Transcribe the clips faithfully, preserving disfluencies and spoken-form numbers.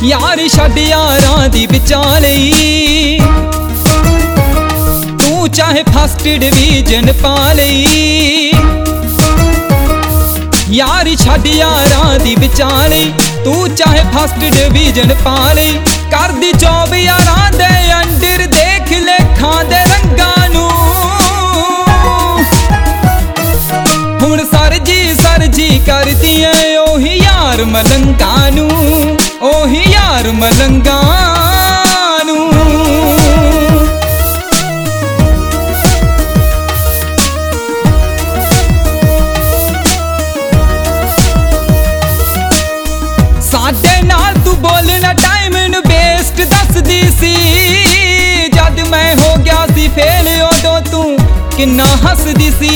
यार छड्ड यारां दी विचाले तू चाहे फस्ट डिवीजन पा लई। यार छड्ड यारां दी विचाले तू चाहे फस्ट डिवीजन पा लई। कर दी जॉब यारां दे अंडर देख लेखां दे रंगां नूं। हुण सर जी सर जी कर दिए ओही यार मलंगां नूं, ओही यार मलंगां नूं। साडे नाल तू बोलना टाइम नूं बेस्ट दसदी सी। जद मैं हो गया सी फेल उदों तू किन्ना हसदी सी।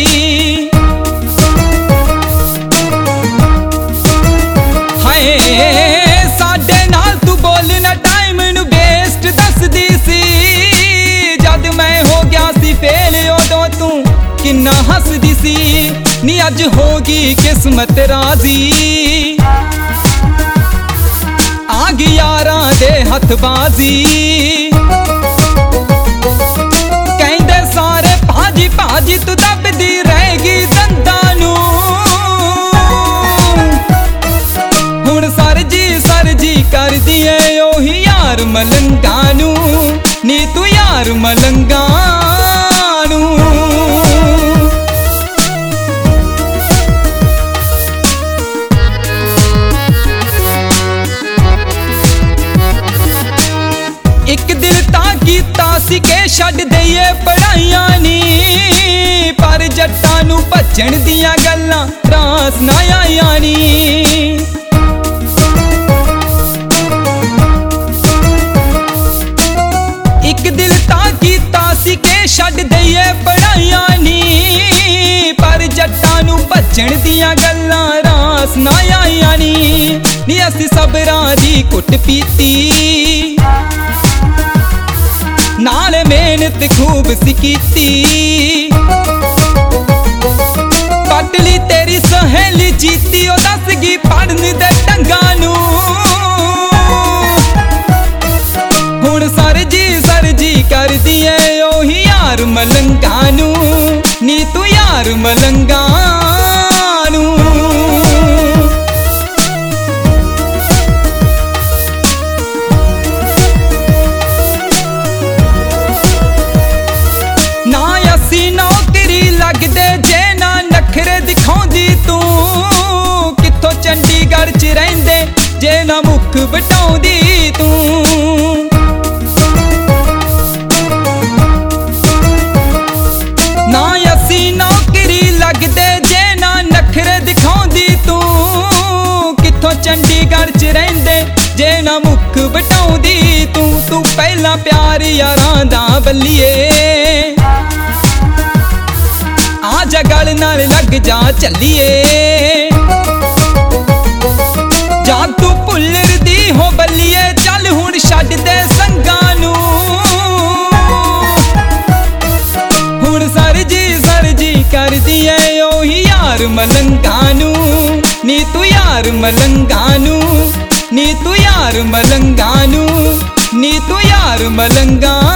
साडे नाल तू बोलना टाइम नूं बेस्ट दसदी सी। जद मैं हो गया सी फेल उदों तू किन्ना हसदी सी। नी अज होगी किस्मत राजी आ गई यारां दे हथबाजी। कहंदे सारे भाजी भाजी तू दबदी रहेगी दंदां नूं। हुण सर जी सर जी कर दिए ओही यार मलंगां नूं। नी तू यार मलंगां नूं। एक दिल तां कीता सी के छड्ड दईए पढ़ाइयां नी। पर जट्टां नूं भज्जण दियां गल्लां रास ना आईयां नी। एक दिल तां कीता सी के छड्ड दईए पढ़ाइयां नी। पर जट्टां नूं भज्जण दियां गल्लां रास ना आईयां नी। नी असीं सबरां दी कुट पीती नाल मेहनत खूब सी कीती। कट ली तेरी सहेली जीती ओ दस गी पढ़न दे ढंगां नूं। हुण सर जी सर जी कर दिए ओही यार मलंगां नूं। नी तू यार मलंगां नूं। नौकरी लगदे जे ना नखरे दिखाउंदी तू। कित्थों चंडीगढ़ च रहिंदे जे ना मुख वटाउंदी तू। ना असी नौकरी लगदे जे ना नखरे दिखाउंदी तू। कित्थों चंडीगढ़ च रहिंदे जे ना मुख वटाउंदी तू। तू पहला प्यार यारां दा बल्लिए आजा गल नाल लग जा चलिए। जा तू भुल्लर दी हो बल्लिए चल हुण छड्ड दे संगां नूं। हुण सर जी सर जी कर दिए ओही यार मलंगां नूं। नी तू यार मलंगां नूं। नी तू यार मलंगां नूं। नी तू यार मलंगां